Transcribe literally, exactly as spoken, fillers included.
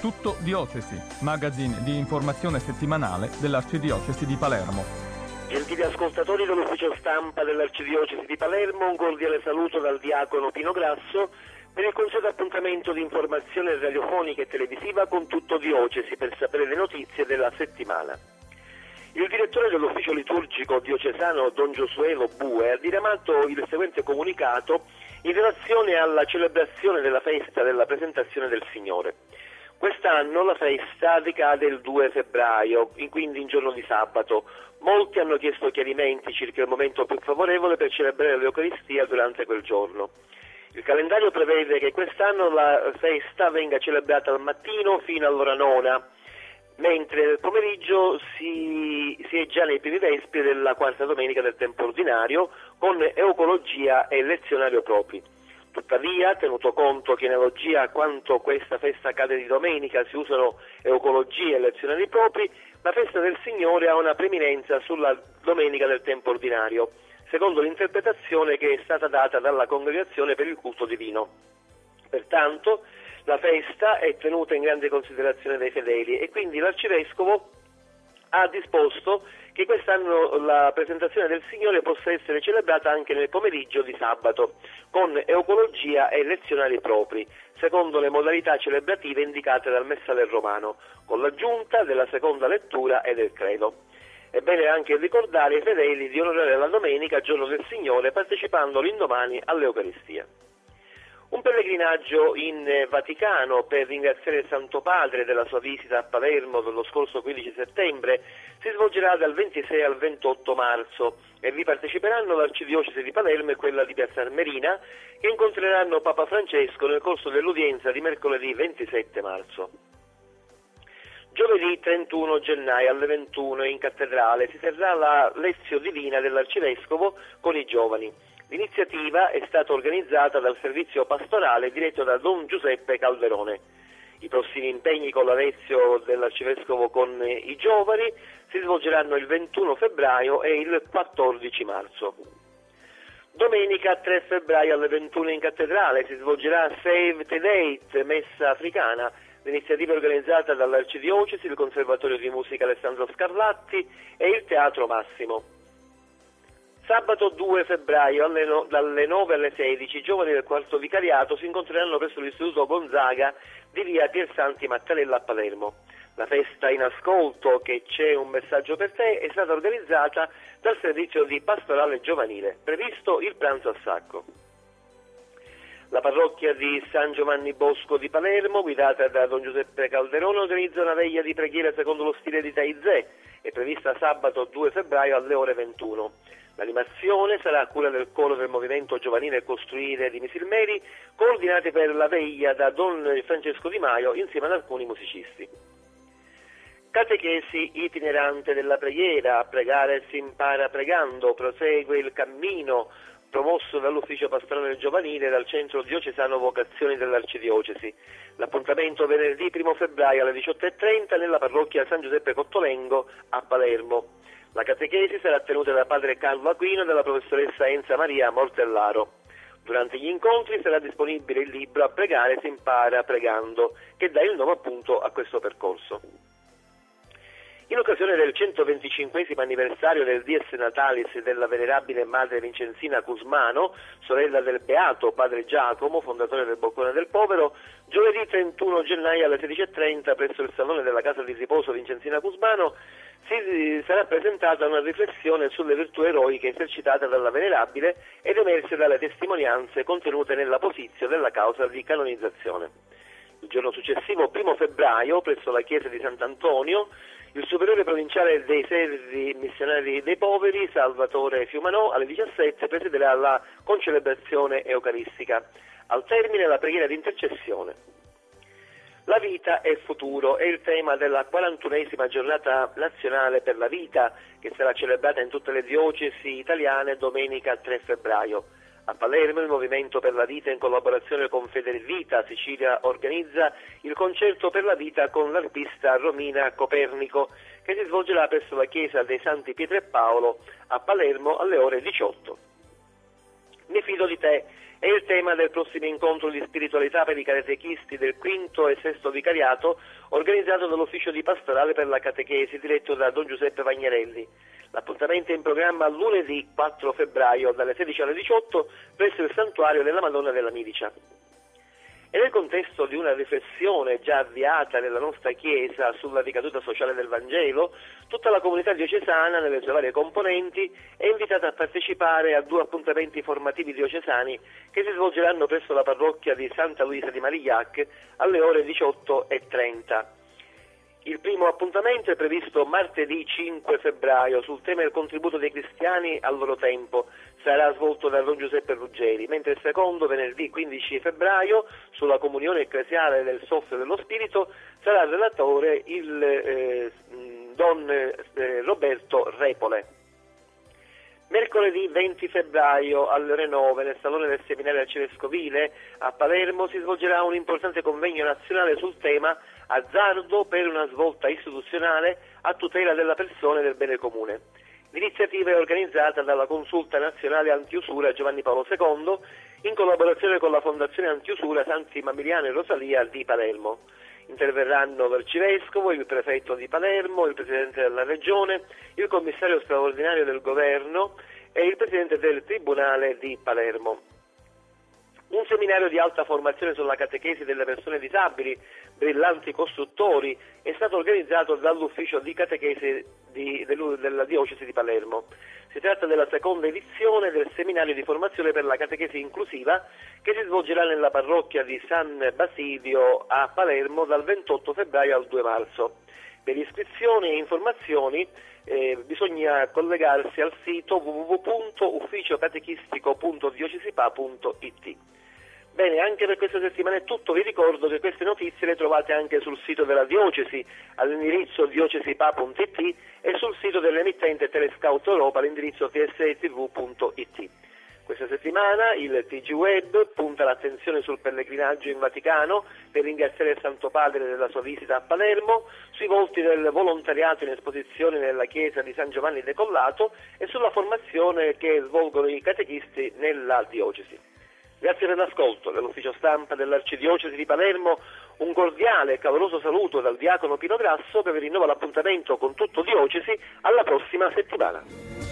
Tutto Diocesi, magazine di informazione settimanale dell'Arcidiocesi di Palermo. Gentili ascoltatori dell'ufficio stampa dell'Arcidiocesi di Palermo, un cordiale saluto dal diacono Pino Grasso per il consueto appuntamento di informazione radiofonica e televisiva con Tutto Diocesi per sapere le notizie della settimana. Il direttore dell'ufficio liturgico diocesano Don Giosuelo Bue ha diramato il seguente comunicato in relazione alla celebrazione della festa della presentazione del Signore. Quest'anno la festa ricade il due febbraio, quindi in giorno di sabato. Molti hanno chiesto chiarimenti circa il momento più favorevole per celebrare l'Eucaristia durante quel giorno. Il calendario prevede che quest'anno la festa venga celebrata al mattino fino all'ora nona, mentre nel pomeriggio si, si è già nei primi vespri della quarta domenica del tempo ordinario con eucologia e lezionario propri. Tuttavia, tenuto conto che in analogia a quanto questa festa cade di domenica si usano eucologia e lezionari propri, la festa del Signore ha una preminenza sulla domenica del tempo ordinario, secondo l'interpretazione che è stata data dalla Congregazione per il culto divino. Pertanto, la festa è tenuta in grande considerazione dai fedeli e quindi l'Arcivescovo ha disposto che quest'anno la presentazione del Signore possa essere celebrata anche nel pomeriggio di sabato, con eucologia e lezionari propri, secondo le modalità celebrative indicate dal Messale romano, con l'aggiunta della seconda lettura e del credo. È bene anche ricordare ai fedeli di onorare la domenica, giorno del Signore, partecipando l'indomani all'Eucaristia. Un pellegrinaggio in Vaticano per ringraziare il Santo Padre della sua visita a Palermo dello scorso quindici settembre si svolgerà dal ventisei al ventotto marzo e vi parteciperanno l'Arcidiocesi di Palermo e quella di Piazza Armerina, che incontreranno Papa Francesco nel corso dell'udienza di mercoledì ventisette marzo. Giovedì trentuno gennaio alle ventuno in cattedrale si terrà la Lezio Divina dell'Arcivescovo con i giovani. L'iniziativa è stata organizzata dal servizio pastorale diretto da Don Giuseppe Calderone. I prossimi impegni con la Lezio dell'Arcivescovo con i giovani si svolgeranno il ventuno febbraio e il quattordici marzo. Domenica tre febbraio alle ventuno in cattedrale si svolgerà Save the Date, messa africana. L'iniziativa è organizzata dall'Arcidiocesi, il Conservatorio di Musica Alessandro Scarlatti e il Teatro Massimo. Sabato due febbraio alle no, dalle nove alle sedici i giovani del quarto vicariato si incontreranno presso l'Istituto Gonzaga di via Piersanti Mattarella a Palermo. La festa in ascolto, che c'è un messaggio per te, è stata organizzata dal servizio di pastorale giovanile, previsto il pranzo a sacco. La parrocchia di San Giovanni Bosco di Palermo, guidata da Don Giuseppe Calderone, organizza una veglia di preghiera secondo lo stile di Taizé, è prevista sabato due febbraio alle ore ventuno. L'animazione sarà a cura del coro del movimento giovanile Costruire di Misilmeri, coordinati per la veglia da Don Francesco Di Maio insieme ad alcuni musicisti. Catechesi itinerante della preghiera, a pregare si impara pregando, prosegue il cammino promosso dall'ufficio pastorale giovanile e dal centro diocesano vocazioni dell'Arcidiocesi. L'appuntamento venerdì primo febbraio alle diciotto e trenta nella parrocchia San Giuseppe Cottolengo a Palermo. La catechesi sarà tenuta da padre Carlo Aquino e dalla professoressa Enza Maria Mortellaro. Durante gli incontri sarà disponibile il libro A pregare si impara pregando, che dà il nome appunto a questo percorso. In occasione del centoventicinquesimo anniversario del Dies Natalis della venerabile madre Vincenzina Cusmano, sorella del beato padre Giacomo, fondatore del Boccone del Povero, giovedì trentuno gennaio alle sedici e trenta presso il salone della casa di riposo Vincenzina Cusmano si sarà presentata una riflessione sulle virtù eroiche esercitate dalla venerabile ed emerse dalle testimonianze contenute nella posizio della causa di canonizzazione. Il giorno successivo, primo febbraio, presso la chiesa di Sant'Antonio, il superiore provinciale dei servi missionari dei poveri, Salvatore Fiumanò, alle diciassette presiderà la concelebrazione eucaristica. Al termine la preghiera di intercessione. La vita è futuro è il tema della quarantunesima giornata nazionale per la vita, che sarà celebrata in tutte le diocesi italiane domenica tre febbraio. A Palermo il Movimento per la Vita in collaborazione con Federvita Sicilia organizza il concerto per la vita con l'arpista Romina Copernico, che si svolgerà presso la chiesa dei Santi Pietro e Paolo a Palermo alle ore diciotto. Mi fido di te è il tema del prossimo incontro di spiritualità per i catechisti del quinto e sesto vicariato organizzato dall'ufficio di pastorale per la catechesi diretto da Don Giuseppe Vagnerelli. L'appuntamento è in programma lunedì quattro febbraio dalle sedici alle diciotto presso il santuario della Madonna della Milicia. E nel contesto di una riflessione già avviata nella nostra Chiesa sulla ricaduta sociale del Vangelo, tutta la comunità diocesana, nelle sue varie componenti, è invitata a partecipare a due appuntamenti formativi diocesani che si svolgeranno presso la parrocchia di Santa Luisa di Marigliac alle ore diciotto e trenta. Il primo appuntamento è previsto martedì cinque febbraio sul tema del contributo dei cristiani al loro tempo. Sarà svolto da Don Giuseppe Ruggeri, mentre il secondo, venerdì quindici febbraio, sulla comunione ecclesiale del soffio dello Spirito, sarà relatore il eh, Don eh, Roberto Repole. Mercoledì venti febbraio alle ore nove nel Salone del Seminario Arcivescovile a Palermo si svolgerà un importante convegno nazionale sul tema Azzardo per una svolta istituzionale a tutela della persona e del bene comune. L'iniziativa è organizzata dalla Consulta Nazionale Antiusura Giovanni Paolo secondo in collaborazione con la Fondazione Antiusura Santi Mamiliano e Rosalia di Palermo. Interverranno l'arcivescovo, il prefetto di Palermo, il presidente della regione, il commissario straordinario del governo e il presidente del tribunale di Palermo. Un seminario di alta formazione sulla catechesi delle persone disabili, brillanti costruttori, è stato organizzato dall'ufficio di catechesi di, della diocesi di Palermo. Si tratta della seconda edizione del seminario di formazione per la catechesi inclusiva che si svolgerà nella parrocchia di San Basilio a Palermo dal ventotto febbraio al due marzo. Per iscrizioni e informazioni eh, bisogna collegarsi al sito w w w punto ufficio catechistico punto diocesipa punto i t. Bene, anche per questa settimana è tutto. Vi ricordo che queste notizie le trovate anche sul sito della diocesi all'indirizzo diocesipa punto i t e sul sito dell'emittente Telescout Europa all'indirizzo t s e t v punto i t. Questa settimana il T G Web punta l'attenzione sul pellegrinaggio in Vaticano per ringraziare il Santo Padre della sua visita a Palermo, sui volti del volontariato in esposizione nella chiesa di San Giovanni Decollato e sulla formazione che svolgono i catechisti nella diocesi. Grazie per l'ascolto. Dall'ufficio stampa dell'Arcidiocesi di Palermo un cordiale e caloroso saluto dal diacono Pino Grasso che vi rinnova l'appuntamento con tutto diocesi alla prossima settimana.